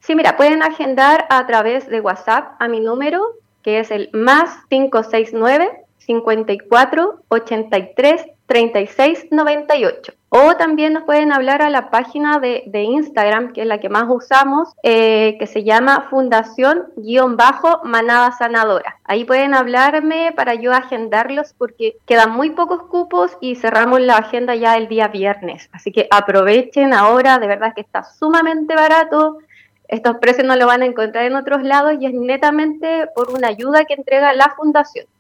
Sí, mira, pueden agendar a través de WhatsApp a mi número, que es el más 569 54 83 36 98. O también nos pueden hablar a la página de Instagram, que es la que más usamos, que se llama Fundación-Manada Sanadora. Ahí pueden hablarme para yo agendarlos porque quedan muy pocos cupos y cerramos la agenda ya el día viernes. Así que aprovechen ahora, de verdad que está sumamente barato. Estos precios no lo van a encontrar en otros lados y es netamente por una ayuda que entrega la fundación.